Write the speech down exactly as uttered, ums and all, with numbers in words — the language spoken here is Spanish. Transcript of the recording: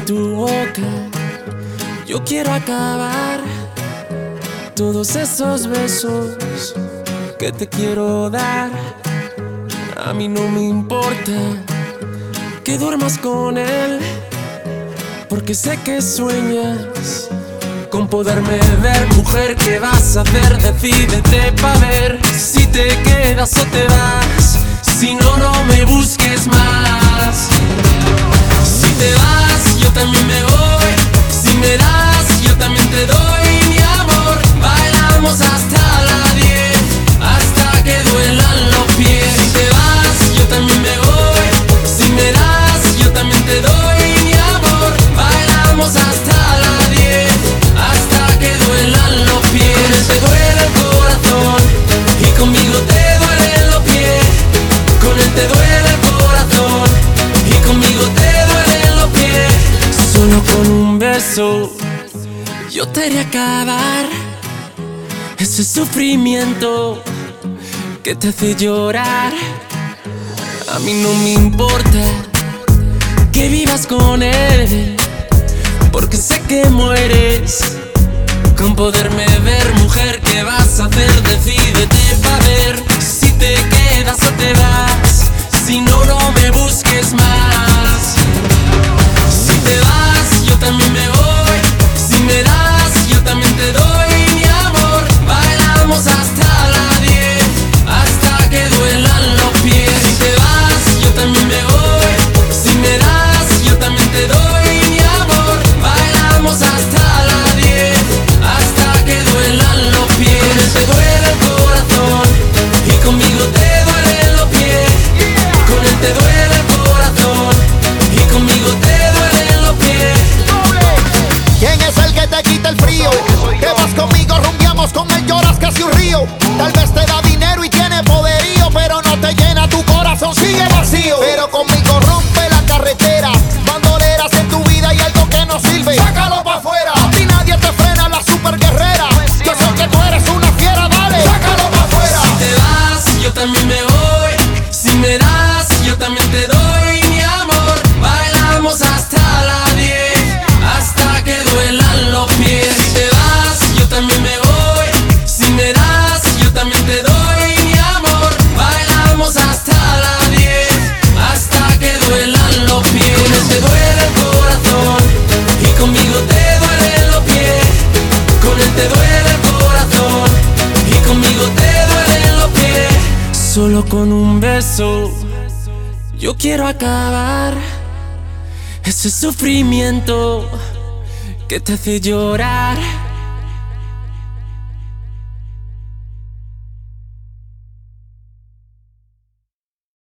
en tu boca. Yo quiero acabar todos esos besos que te quiero dar. A mí no me importa que duermas con él, porque sé que sueñas con poderme ver. Mujer, ¿qué vas a hacer? Decídete pa' ver si te quedas o te vas. Si no, no me busques más. Si te vas, yo también me voy. Si me das, yo también te doy. Mi amor, bailamos hasta las diez, hasta que duelan los pies. Si te vas, yo también me voy. Si me das, yo también te doy. Mi amor, bailamos hasta las diez, hasta que duelan los pies. Con él te duele el corazón y conmigo te duelen los pies. Con él te duele el corazón y conmigo te duelen los pies. Solo con un beso yo te haré acabar ese sufrimiento que te hace llorar. A mí no me importa que vivas con él, porque sé que mueres con poderme ver. Mujer, ¿qué vas a hacer? Decídete pa' ver si te quedas o te vas. Si no, no me busques más. Si te vas, yo también me voy. Si me das, yo también te doy. Mi amor, bailamos hasta las diez, hasta que duelan los pies. Si te vas, yo también me voy. Si me das, yo también te doy. Mi amor, bailamos hasta las diez, hasta que duelan los pies. Con él te duele el corazón y conmigo te duelen los pies. Con él te duele el corazón y conmigo te duelen los pies. ¿Quién es el que te quita el frío? Que vas conmigo, rumbiamos, con él lloras casi un río. Tal vez te da dinero y tiene poderío, pero no te llena, tu corazón sigue vacío. Pero conmigo rompe la carretera, bandoleras en tu vida y algo que no sirve, sácalo pa' afuera. A ti nadie te frena, la super guerrera. Yo sé que tú eres una fiera, dale, sácalo pa' afuera. Si te vas, yo también me voy. Si me das, yo también te doy. Mi amor, bailamos hasta las diez, hasta que duelan los pies. Si te vas, yo también me voy. Si me das, yo también te doy. Mi amor, bailamos hasta las diez, hasta que duelan los pies. Con él te duele el corazón y conmigo te duelen los pies. Con él te duele el corazón y conmigo te duelen los pies. Solo con un beso yo quiero acabar ese sufrimiento que te hace llorar.